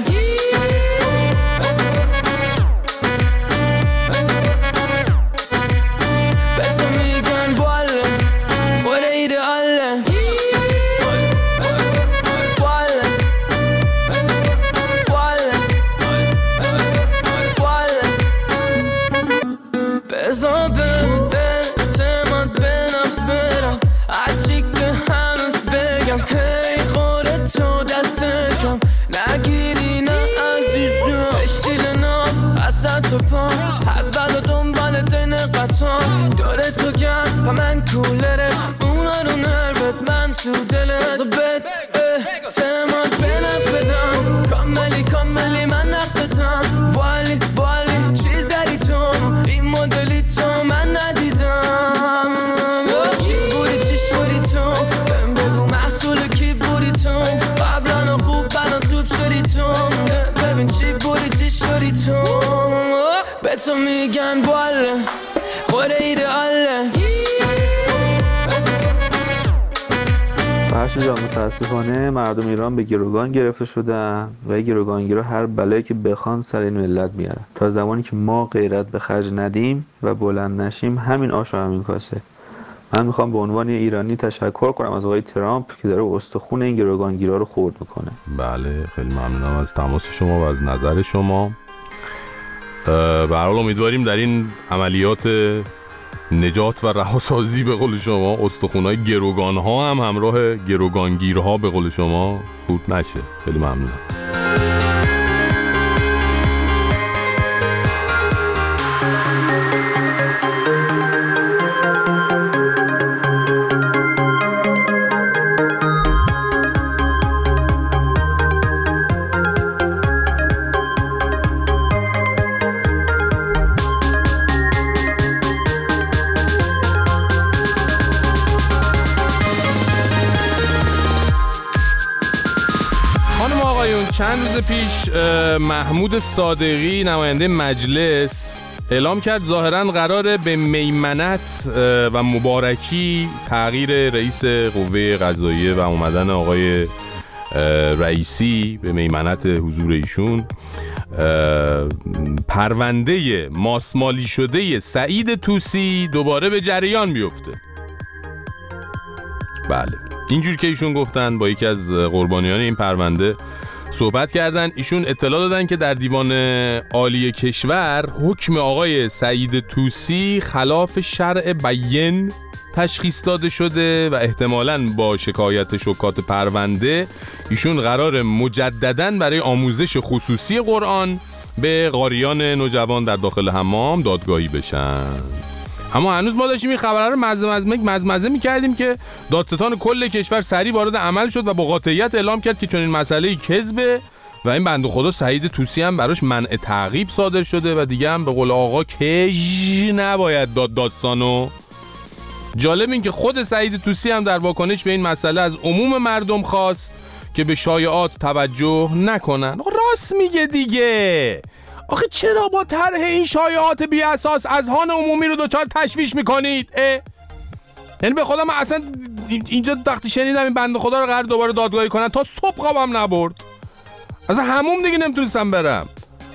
بزا به اعتماد به نفس برم هرچی که هنوز بگم هی خوره تو دست کم نگیری نه عزیزم اشتیل نام اصلا تو پا اول و دنبال دین قطعا داره تو گرم پا من کولرت اونا رو نروت من تو دلت بزا به اعتماد به نفس بدم کاملی من نقصتم بالی چیز داری تو این مدلی تو من ندیدم چی بودی چی شدی تو بهم بگو محصول کی بودی تو قبلا خوب بنا توب شدی تو ببین چی بودی چی شدی تو به تو میگن باله خوره ایدئاله فرشی جان متاسفانه مردم ایران به گروگان گرفته شدن و گروگانگیرا هر بلایی که بخوان سر این ملت میارن. تا زمانی که ما غیرت به خرج ندیم و بلند نشیم همین آش و همین کاسه. من میخوام به عنوان ایرانی تشکر کنم از آقای ترامپ که داره استخون این گروگانگیرا رو خرد میکنه. بله خیلی ممنونم از تماس شما و از نظر شما. به هر حال امیدواریم در این عملیات نجات و رهاسازی به قول شما استخونهای گروگان ها هم همراه گروگانگیرها به قول شما خورد نشه. خیلی ممنونم. چند روز پیش محمود صادقی نماینده مجلس اعلام کرد ظاهراً قراره به میمنت و مبارکی تغییر رئیس قوه قضاییه و اومدن آقای رئیسی به میمنت حضور ایشون پرونده ماسمالی شده سعید طوسی دوباره به جریان بیفته. بله اینجور که ایشون گفتن با یکی از قربانیان این پرونده صحبت کردن. ایشون اطلاع دادن که در دیوان عالی کشور حکم آقای سعید طوسی خلاف شرع بیان تشخیص داده شده و احتمالاً با شکایت شکات پرونده ایشون قرار مجدداً برای آموزش خصوصی قرآن به قاریان نوجوان در داخل حمام دادگاهی بشن. اما هنوز ما داشتیم این خبرها رو مزمزه می‌کردیم که دادستان کل کشور سریع وارد عمل شد و با قاطعیت اعلام کرد که چون این مسئله کذبه و این بنده خدا سعید طوسی هم براش منع تعقیب صادر شده و دیگه هم به قول آقا کژ نباید داد داستانو. جالب این که خود سعید طوسی هم در واکنش به این مسئله از عموم مردم خواست که به شایعات توجه نکنن. راست میگه دیگه. آخه چرا با طرح این شایعات بی اساس اذهان عمومی رو دوچار تشویش میکنید؟ یعنی به خدا من اصلا اینجا وقتی شنیدم این بنده خدا رو قرار دوباره دادگاهی کنن تا صبح خوابم نبرد. اصلا هموم دیگه نمیتونستم برم.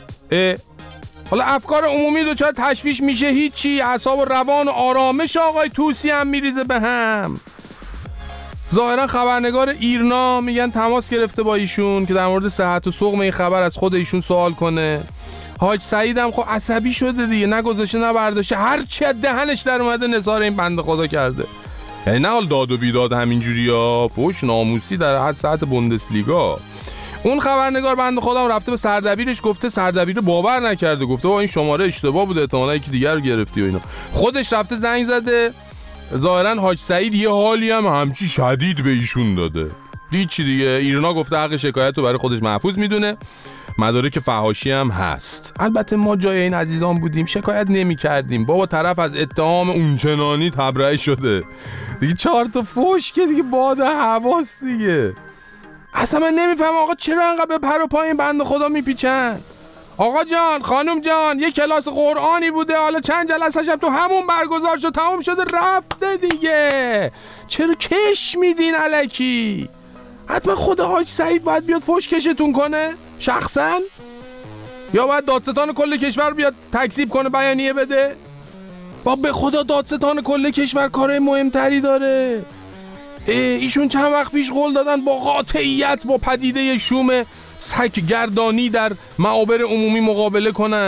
حالا افکار عمومی دوچار تشویش میشه هیچی، اعصاب و روان و آرامش آقای طوسی هم میریزه به هم. ظاهرا خبرنگار ایرنا میگن تماس گرفته با ایشون که در مورد صحت و سقم این خبر از خود ایشون سوال کنه. حاج سعید هم خب عصبی شده دیگه، نگذاشته نبرداشته، هر چی از دهنش در اومده نثار این بنده خدا کرده. یعنی نه حال داد و بیداد همینجوریا، فوش ناموسی در حد ساعت بوندسلیگا. اون خبرنگار بنده خودم رفته به سردبیرش گفته، سردبیر باور نکرده، گفته با این شماره اشتباه بوده، احتمالاً یکی دیگر رو گرفتی و اینا. خودش رفته زنگ زده، ظاهرا حاج سعید یه حالی هم همچی شدید به ایشون داده. هیچی دیگه، ایرنا گفته حق شکایت رو برای خودش محفوظ میدونه، مدارک فحاشی هم هست. البته ما جای این عزیزان بودیم شکایت نمی کردیم. بابا طرف از اتهام اونچنانی تبرئه شده دیگه، 4 تا فوش که دیگه باد حواس دیگه. اصلا من نمیفهم آقا چرا انقدر به پر و پای این بنده خدا میپیچن. آقا جان، خانم جان، یه کلاس قرآنی بوده، حالا چند جلسه شب تو همون برگزار شد، تمام شده رفته دیگه، چرا کش میدین الکی؟ حتما خود حاج سعید باید بیاد فوش کشتون کنه شخصا، یا باید دادستان کل کشور بیاد تکذیب کنه بیانیه بده؟ با به خدا دادستان کل کشور کار مهمتری داره. ایشون چند وقت پیش قول دادن با قاطعیت با پدیده شوم سگ گردانی در معابر عمومی مقابله کنن.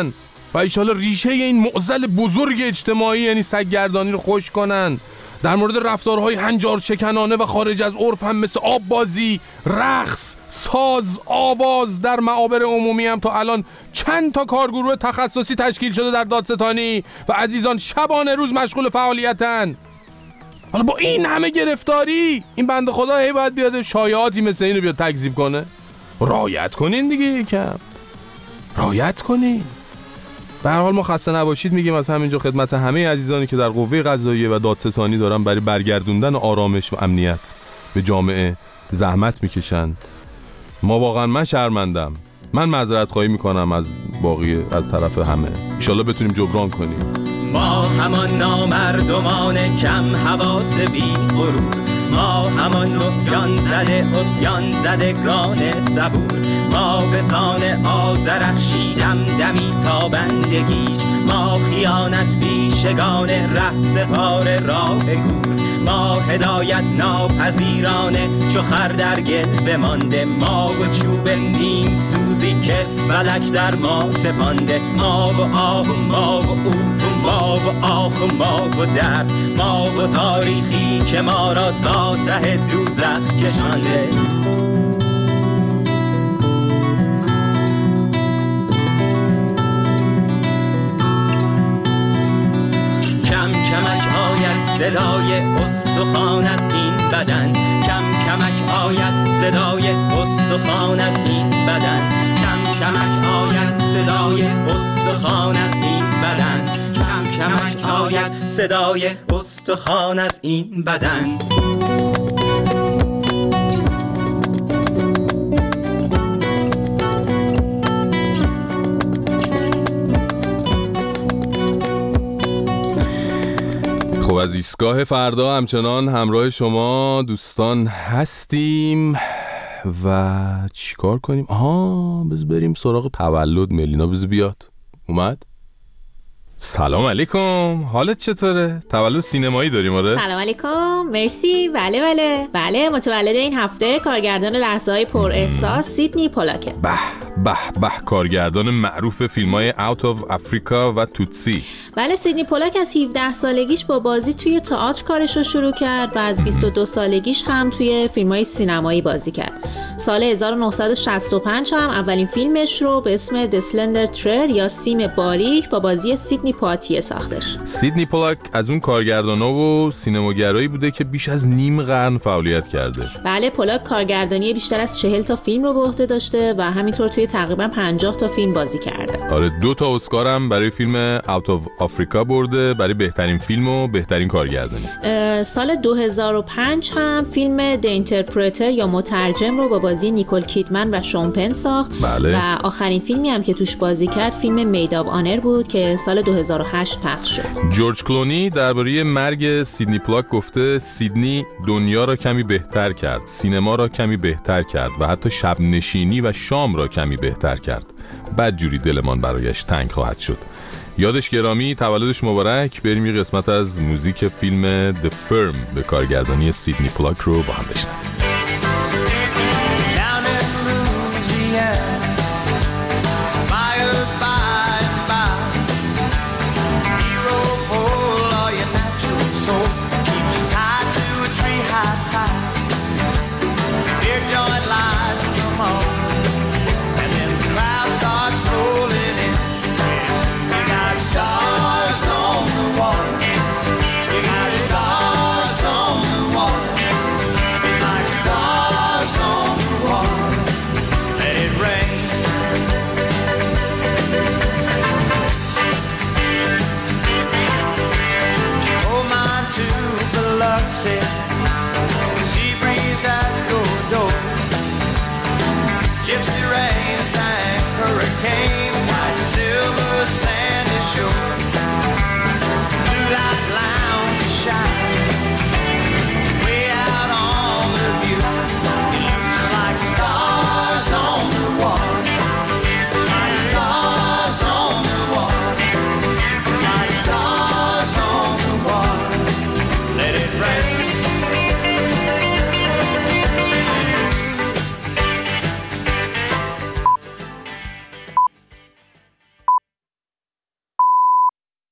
و ایشالا ریشه این معضل بزرگ اجتماعی یعنی سگگردانی رو خوش کنن. در مورد رفتارهای هنجار شکنانه و خارج از عرف هم مثل آب بازی، رقص، ساز، آواز در معابر عمومی هم تا الان چند تا کارگروه تخصصی تشکیل شده در دادستانی و عزیزان شبانه روز مشغول فعالیتن. حالا با این همه گرفتاری این بنده خدا هی باید بیاد شایعاتی مثل اینو بیاد تکذیب کنه. رعایت کنین دیگه، یکم رعایت کنین. به هر حال ما خسته نباشید میگیم از همینجا خدمت همه عزیزانی که در قوه قضاییه و دادستانی دارن برای برگردوندن آرامش و امنیت به جامعه زحمت میکشن. ما واقعا من شرمندم. من معذرت خواهی میکنم از باقی از طرف همه. ان شاءالله بتونیم جبران کنیم. ما همان نامردمان کم حواس بی غرور، ما همان اسیان زدگان صبور، ما به سان آذرخشیدم دمی تابندگیش، ما خیانت پیشگان ره سپار راه گور، ما هدایت ناپذیرانه چو خر در گل بمانده، ما و چوب نیم سوزی که فلک در ما تپانده، ما و آه و ما و او، ما و آخ و ما و در، ما و تاریخی که ما را تا ته دوزخ کشانده. کم کمک آید صدای استخوان از این بدن، کم کمک آید صدای استخوان از این بدن، کم کمک آید صدای استخوان از این بدن، کم کمک آید صدای استخوان از این بدن. خب از ایستگاه فردا همچنان همراه شما دوستان هستیم و چیکار کنیم؟ بز بریم سراغ تولد. ملینا بز بیاد. اومد؟ سلام علیکم، حالت چطوره؟ تولد سینمایی داریم آره؟ سلام علیکم، مرسی. بله متولد این هفته کارگردان لحظه‌های پر احساس سیدنی پولاکه. به کارگردان معروف فیلم‌های Out of Africa و توتسی. بله، سیدنی پولاک از 17 سالگیش با بازی توی تئاتر کارش رو شروع کرد و از 22 سالگیش هم توی فیلم‌های سینمایی بازی کرد. سال 1965 هم اولین فیلمش رو به اسم The Slender Thread یا سیم باریک با بازی سیدنی پواتیه ساختش. سیدنی پولاک از اون کارگردانا و سینماگرایی بوده که بیش از نیم قرن فعالیت کرده. بله، پولاک کارگردانی بیشتر از 40 تا فیلم رو به عهده داشته و همینطور توی تقریبا 50 تا فیلم بازی کرده. آره، 2 تا اسکار هم برای فیلم Out of Africa برده برای بهترین فیلم و بهترین کارگردانی. سال 2005 هم فیلم The Interpreter یا مترجم رو با بازی نیکول کیدمن و شون پن ساخت. بله. و آخرین فیلمی هم که توش بازی کرد فیلم مید آف آنر بود که سال 2008 پخش شد. جورج کلونی درباره مرگ سیدنی پولاک گفته سیدنی دنیا را کمی بهتر کرد، سینما را کمی بهتر کرد و حتی شب نشینی و شام را کمی بهتر کرد. بدجوری دلمان برایش تنگ خواهد شد. یادش گرامی، تولدش مبارک. بریم یه قسمت از موزیک فیلم The Firm به کارگردانی سیدنی پولاک رو با هم بشنویم.